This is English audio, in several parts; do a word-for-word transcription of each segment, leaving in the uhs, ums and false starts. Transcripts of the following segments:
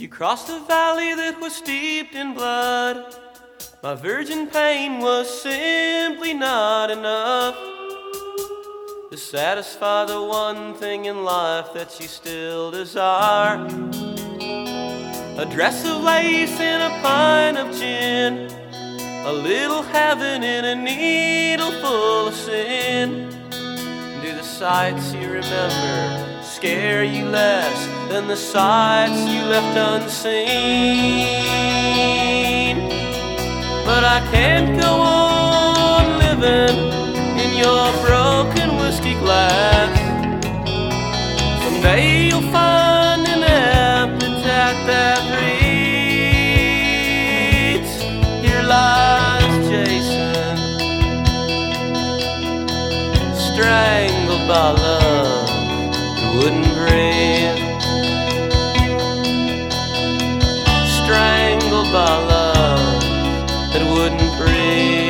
You crossed a valley that was steeped in blood. My virgin pain was simply not enough to satisfy the one thing in life that you still desire. A dress of lace and a pint of gin, a little heaven in a needle full of sin. Do the sights you remember scare you less than the sights you left unseen? But I can't go on living in your broken whiskey glass. Someday you'll find an epitaph that reads, here lies Jason, strangled by love that wouldn't breathe, strangled by love that wouldn't breathe.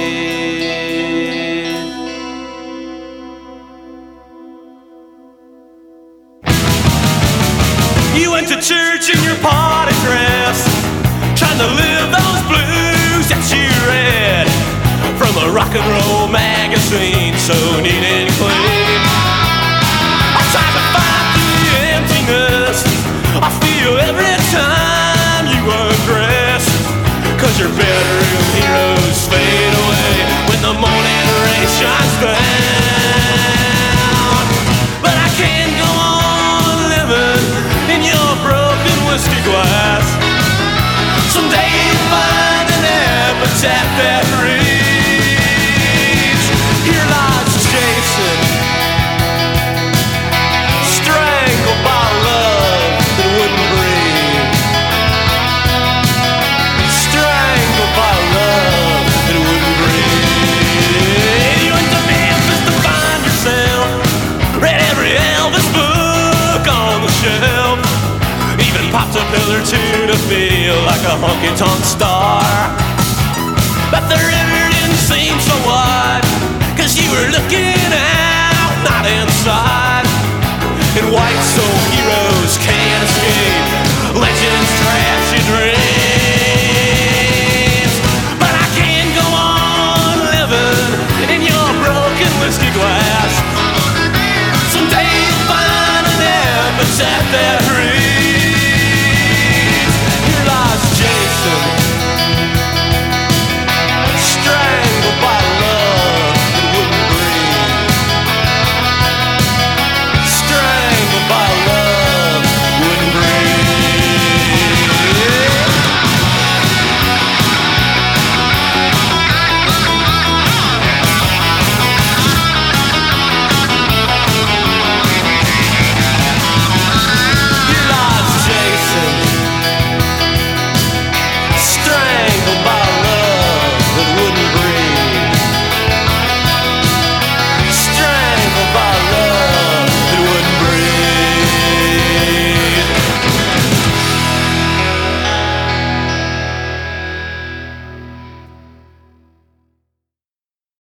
You went to church in your party dress, trying to live those blues that you read from a rock and roll magazine so neat and clean. I try to find the emptiness I feel every time you undress, 'cause your bedroom heroes fade away when the morning rain shines down. But I can't go on living in your broken whiskey glass. Someday you'll find an epitaph that reads, here lies Jason, strangled by love that wouldn't breathe, strangled by love that wouldn't breathe. You went to Memphis to find yourself, read every Elvis book on the shelf, even popped a pill or two to feel like a honky-tonk star. But the river didn't seem so wide, 'cause you were looking out, not inside. And white soul heroes can't escape legends trapped